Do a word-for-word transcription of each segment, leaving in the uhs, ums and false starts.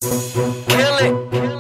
Kill it.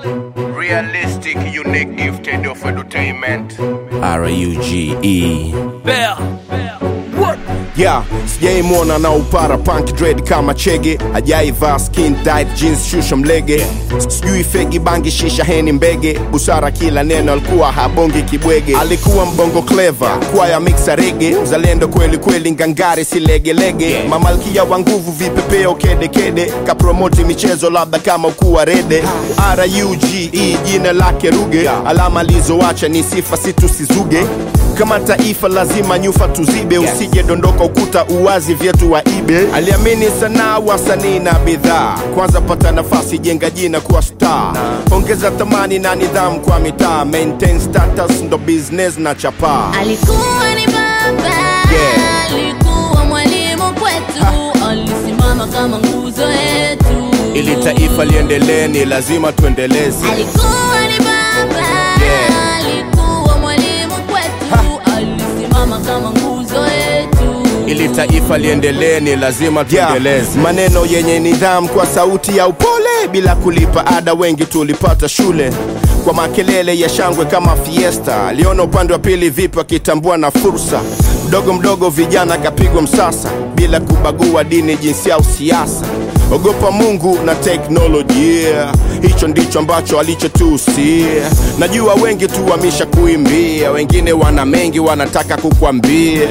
Realistic, unique, gifted of entertainment. R U G E Bell. What? Yeah, sijaimwona na upara punk dread kama chege. Hajaivaa skin tight jeans shusha mlege. Sijui fegi bangi shisha heni mbege. Busara kila neno alikuwa habongi kibwege. Alikuwa mbongo clever, kwaya mixa rege. Uzalendo kweli kweli ngangari si lege lege. Mamalkia wa nguvu vipepeo kede kede. Kapromoti michezo labda kama ukuwa rede. R U G E jina lake ruge. Alama lizoacha ni sifa situ sizuge. Kama taifa lazima nyufa tuzibe. Usije dondoka ukuta uwazi vyetu wa ibe. Aliamini sana wasanii na bidhaa. Kwanza pata nafasi jenga jina kuwa star. Ongeza thamani na nidhamu kwa mitaa. Maintain status ndo business na chapa. Alikuwa ni baba, yeah. Alikuwa mwalimu kwetu, ha. Alisimama kama nguzo yetu. Ili taifa liendelee ni lazima tuendeleze. Alikuwa ni baba, yeah. Alikuwa mwalimu kwetu, ha. Alisimama kama nguzo yetu. Ili taifa liendelee ni lazima tuendeleze. Yeah. Maneno yenye nidhamu kwa sauti ya upole. Bila kulipa ada wengi tulipata shule. Kwa makelele ya shangwe kama fiesta. Aliona upande wa pili vipi wakitambua na fursa. Mdogo mdogo vijana kapigwa msasa. Bila kubagua dini jinsia au siasa. Ogopa Mungu na technology, yeah. Hicho ndicho ambacho alichotusia. Najua wengi tu wamisha kuimbia. Wengine wana mengi wanataka kukwambia.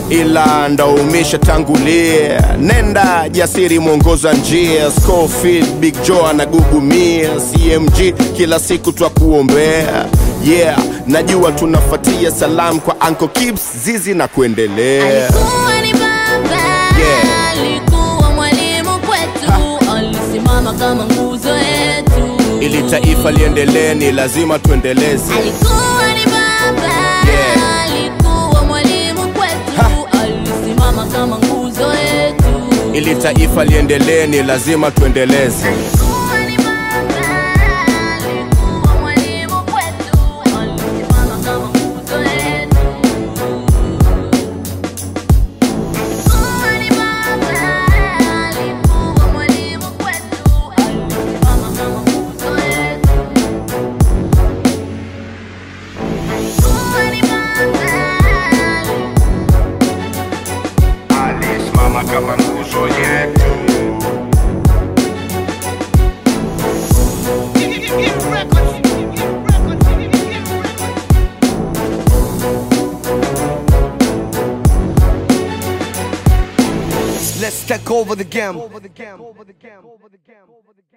Ila ndo umisha tangulia. Nenda jasiri mwongoza njia. Scofield, Big Joe na Gugumia. C M G kila siku twa kuombea. Yeah, najua tunafatia salamu kwa Uncle Kibs, Zizi na kuendelea. Alikuwa ni baba, yeah. Alikuwa mwalimu kwetu, ha. Alisimama kama nguzo yetu. Ili taifa liendelee ni lazima tuendeleze. Alikuwa ni baba, yeah. Alikuwa mwalimu kwetu, ha. Alisimama kama nguzo yetu. Ili taifa liendelee ni lazima tuendeleze. Kama nguzo yetu. Let's take over the game.